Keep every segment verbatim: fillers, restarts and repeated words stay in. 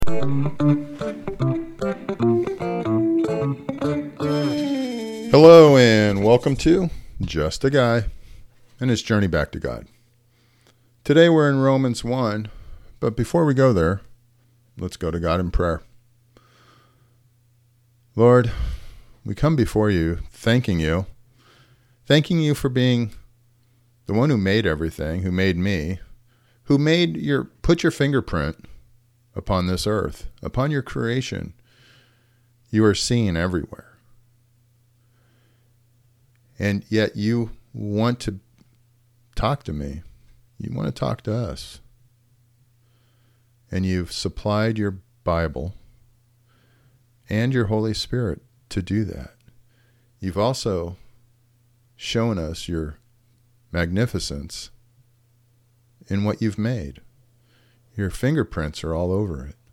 Hello and welcome to Just a Guy and his journey back to God. Today we're in Romans one, but before we go there, let's go to God in prayer. Lord, we come before you thanking you, thanking you for being the one who made everything, who made me, who made your, put your fingerprint upon this earth, upon your creation. You are seen everywhere. And yet you want to talk to me. You want to talk to us. And you've supplied your Bible and your Holy Spirit to do that. You've also shown us your magnificence in what you've made. Your fingerprints are all over it.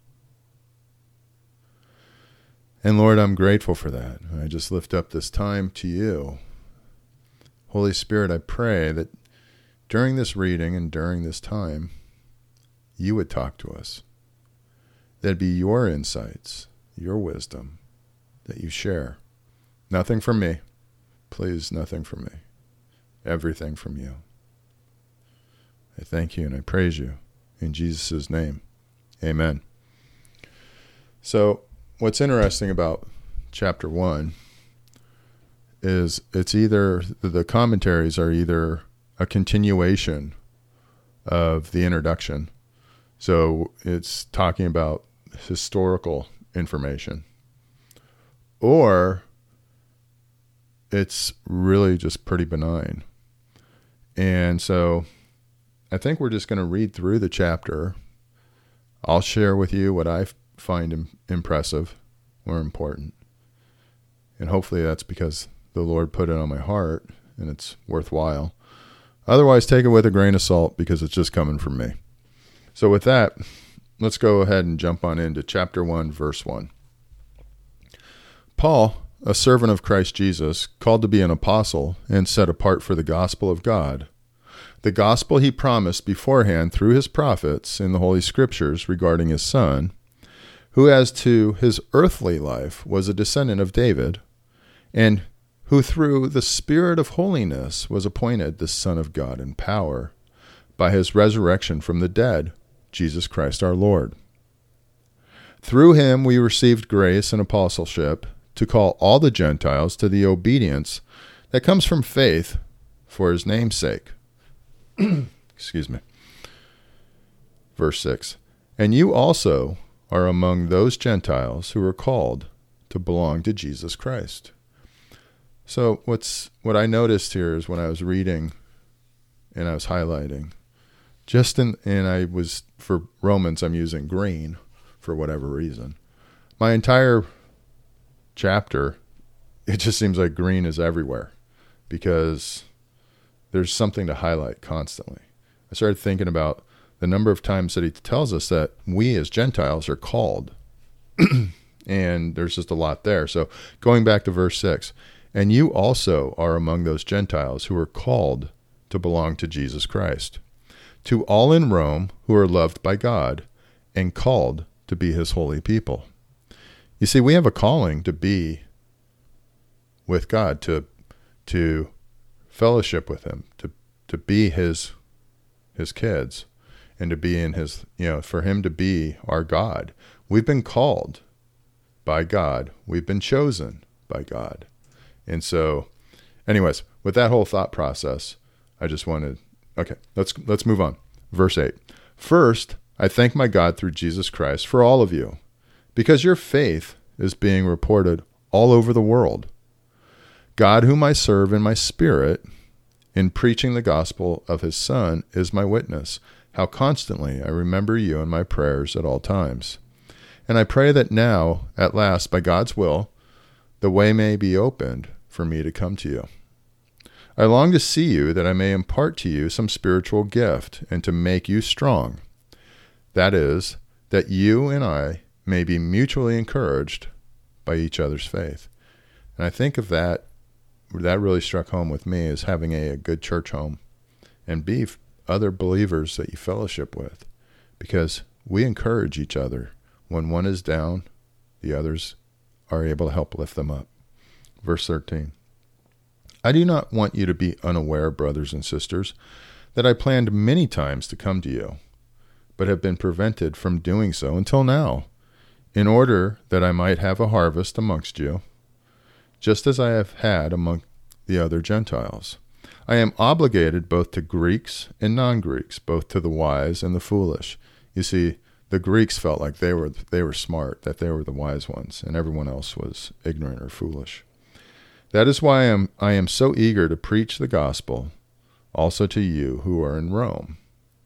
And Lord, I'm grateful for that. I just lift up this time to you. Holy Spirit, I pray that during this reading and during this time, you would talk to us. That'd be your insights, your wisdom that you share. Nothing from me. Please, nothing from me. Everything from you. I thank you and I praise you. In Jesus' name, amen. So, what's interesting about chapter one is it's either, the commentaries are either a continuation of the introduction. So it's talking about historical information, or it's really just pretty benign. And so I think we're just going to read through the chapter. I'll share with you what I find im- impressive or important. And hopefully that's because the Lord put it on my heart and it's worthwhile. Otherwise, take it with a grain of salt because it's just coming from me. So with that, let's go ahead and jump on into chapter one, verse one. Paul, a servant of Christ Jesus, called to be an apostle and set apart for the gospel of God, the gospel he promised beforehand through his prophets in the Holy Scriptures regarding his Son, who as to his earthly life was a descendant of David, and who through the Spirit of holiness was appointed the Son of God in power, by his resurrection from the dead, Jesus Christ our Lord. Through him we received grace and apostleship to call all the Gentiles to the obedience that comes from faith for his name's sake. Excuse me. Verse six. And you also are among those Gentiles who are called to belong to Jesus Christ. So what's what I noticed here is when I was reading and I was highlighting, just in, and I was, for Romans, I'm using green for whatever reason. My entire chapter, it just seems like green is everywhere because there's something to highlight constantly. I started thinking about the number of times that he tells us that we as Gentiles are called. And there's just a lot there. So going back to verse six, and you also are among those Gentiles who are called to belong to Jesus Christ, to all in Rome who are loved by God and called to be his holy people. You see, we have a calling to be with God, to to fellowship with him, to to be his his kids, and to be in his, you know, for him to be our God. We've been called by God. We've been chosen by God. And so, anyways, with that whole thought process, I just wanted, okay, let's let's move on. Verse eight. First, I thank my God through Jesus Christ for all of you, because your faith is being reported all over the world. God, whom I serve in my spirit, in preaching the gospel of his Son, is my witness, how constantly I remember you in my prayers at all times. And I pray that now, at last, by God's will, the way may be opened for me to come to you. I long to see you that I may impart to you some spiritual gift and to make you strong. That is, that you and I may be mutually encouraged by each other's faith. And I think of that, that really struck home with me as having a, a good church home and be other believers that you fellowship with, because we encourage each other. When one is down, the others are able to help lift them up. Verse thirteen. I do not want you to be unaware, brothers and sisters, that I planned many times to come to you, but have been prevented from doing so until now, in order that I might have a harvest amongst you, just as I have had among the other Gentiles. I am obligated both to Greeks and non-Greeks, both to the wise and the foolish. You see, the Greeks felt like they were they were smart, that they were the wise ones, and everyone else was ignorant or foolish. That is why I am, I am so eager to preach the gospel also to you who are in Rome.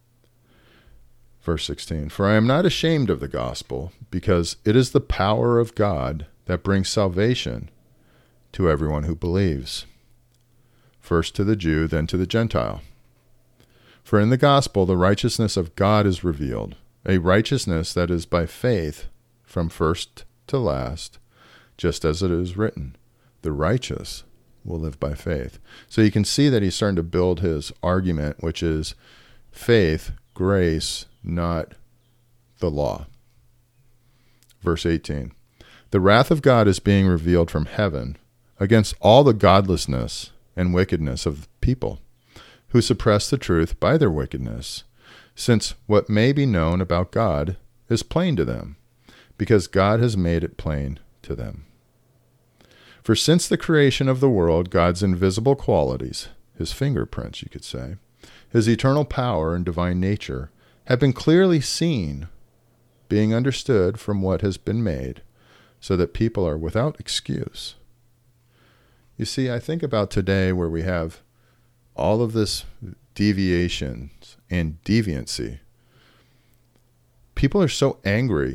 Verse sixteen, for I am not ashamed of the gospel, because it is the power of God that brings salvation to everyone who believes, first to the Jew, then to the Gentile. For in the gospel the righteousness of God is revealed, a righteousness that is by faith from first to last, just as it is written, the righteous will live by faith. So you can see that he's starting to build his argument, which is faith, grace, not the law. Verse eighteen, the wrath of God is being revealed from heaven against all the godlessness and wickedness of people who suppress the truth by their wickedness, since what may be known about God is plain to them, because God has made it plain to them. For since the creation of the world, God's invisible qualities, his fingerprints, you could say, his eternal power and divine nature, have been clearly seen, being understood from what has been made, so that people are without excuse. You see, I think about today where we have all of this deviations and deviancy. People are so angry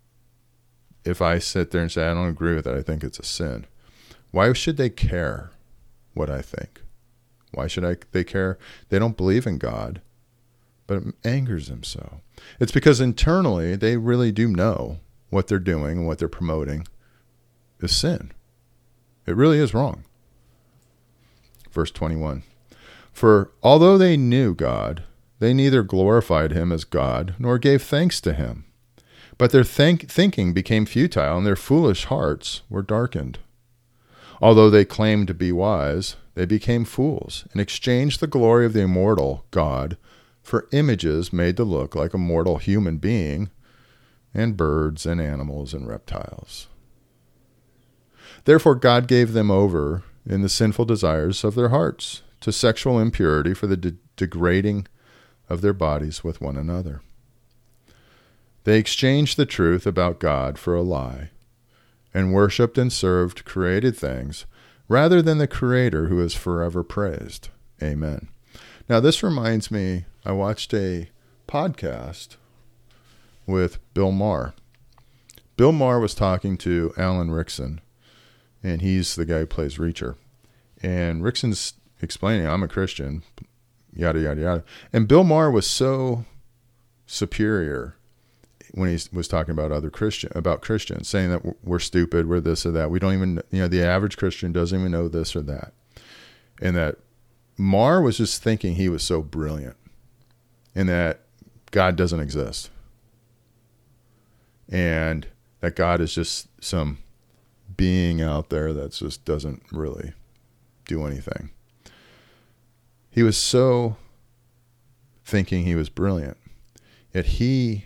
if I sit there and say, I don't agree with it, I think it's a sin. Why should they care what I think? Why should I, they care? They don't believe in God, but it angers them so. It's because internally they really do know what they're doing and what they're promoting is sin. It really is wrong. Verse twenty-one, for although they knew God, they neither glorified him as God nor gave thanks to him. But their think- thinking became futile and their foolish hearts were darkened. Although they claimed to be wise, they became fools and exchanged the glory of the immortal God for images made to look like a mortal human being and birds and animals and reptiles. Therefore God gave them over in the sinful desires of their hearts to sexual impurity for the de- degrading of their bodies with one another. They exchanged the truth about God for a lie, and worshipped and served created things rather than the Creator who is forever praised. Amen. Now this reminds me, I watched a podcast with Bill Maher. Bill Maher was talking to Alan Rickson, and he's the guy who plays Reacher. And Rickson's explaining, I'm a Christian, yada, yada, yada. And Bill Maher was so superior when he was talking about other Christian, about Christians, saying that we're stupid, we're this or that. We don't even, you know, the average Christian doesn't even know this or that. And that Maher was just thinking he was so brilliant and that God doesn't exist. And that God is just some being out there that just doesn't really do anything. He was so thinking he was brilliant. Yet he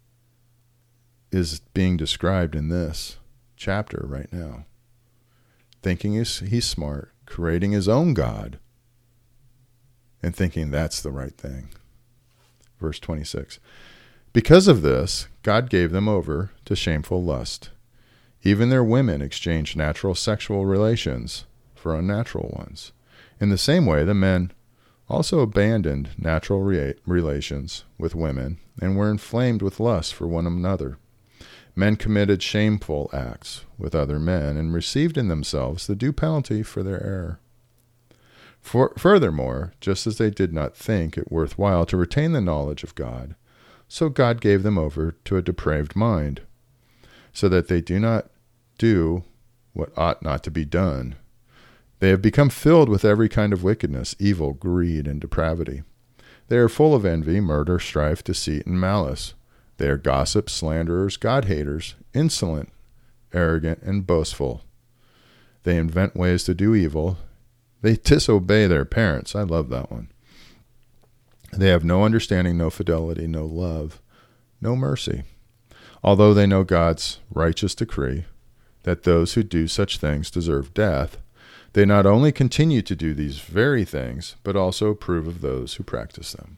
is being described in this chapter right now. Thinking he's, he's smart, creating his own God, and thinking that's the right thing. Verse twenty-six. Because of this, God gave them over to shameful lust. Even their women exchanged natural sexual relations for unnatural ones. In the same way, the men also abandoned natural re- relations with women and were inflamed with lust for one another. Men committed shameful acts with other men and received in themselves the due penalty for their error. For, furthermore, just as they did not think it worthwhile to retain the knowledge of God, so God gave them over to a depraved mind, so that they do not do what ought not to be done. They have become filled with every kind of wickedness, evil, greed, and depravity. They are full of envy, murder, strife, deceit, and malice. They are gossips, slanderers, God-haters, insolent, arrogant, and boastful. They invent ways to do evil. They disobey their parents. I love that one. They have no understanding, no fidelity, no love, no mercy. Although they know God's righteous decree that those who do such things deserve death, they not only continue to do these very things, but also approve of those who practice them.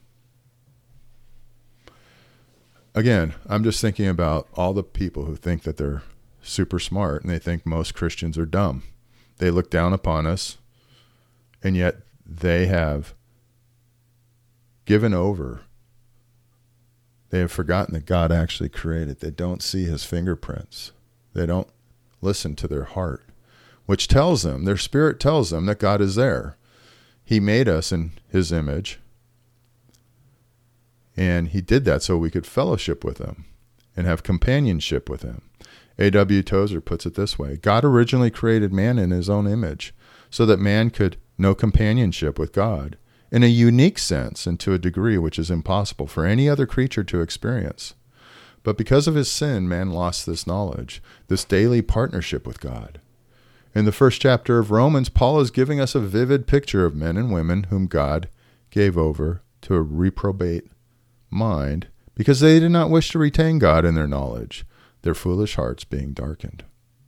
Again, I'm just thinking about all the people who think that they're super smart and they think most Christians are dumb. They look down upon us, and yet they have given over. They have forgotten that God actually created. They don't see his fingerprints. They don't listen to their heart, which tells them, their spirit tells them that God is there. He made us in his image, and he did that so we could fellowship with him and have companionship with him. A W Tozer puts it this way: God originally created man in his own image so that man could know companionship with God in a unique sense and to a degree which is impossible for any other creature to experience. But because of his sin, man lost this knowledge, this daily partnership with God. In the first chapter of Romans, Paul is giving us a vivid picture of men and women whom God gave over to a reprobate mind because they did not wish to retain God in their knowledge, their foolish hearts being darkened.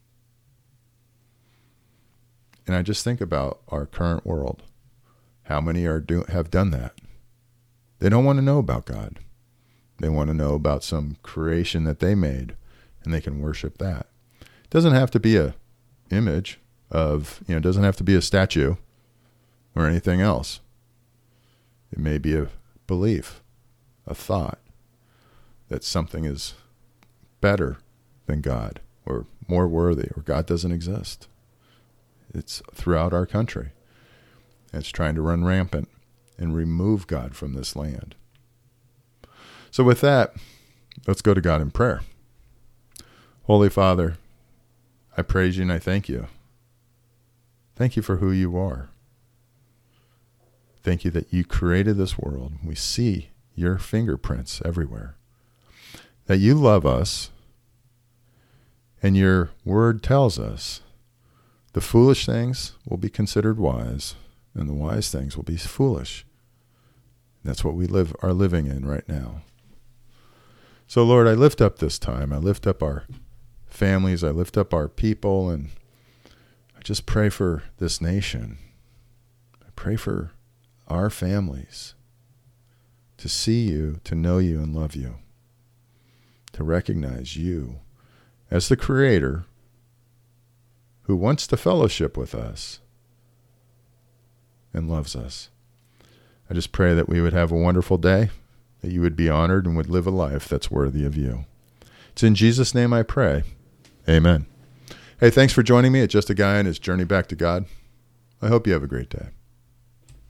And I just think about our current world. How many are do, have done that? They don't want to know about God. They want to know about some creation that they made, and they can worship that. It doesn't have to be a image of, you know, it doesn't have to be a statue or anything else. It may be a belief, a thought that something is better than God or more worthy, or God doesn't exist. It's throughout our country. It's trying to run rampant and remove God from this land. So with that, let's go to God in prayer. Holy Father, I praise you and I thank you. Thank you for who you are. Thank you that you created this world. We see your fingerprints everywhere. That you love us, and your word tells us the foolish things will be considered wise, and the wise things will be foolish. That's what we live are living in right now. So, Lord, I lift up this time. I lift up our families. I lift up our people, and I just pray for this nation. I pray for our families to see you, to know you, and love you, to recognize you as the Creator who wants to fellowship with us and loves us. I just pray that we would have a wonderful day, that you would be honored and would live a life that's worthy of you. It's in Jesus' name I pray. Amen. Hey, thanks for joining me at Just a Guy on His Journey Back to God. I hope you have a great day.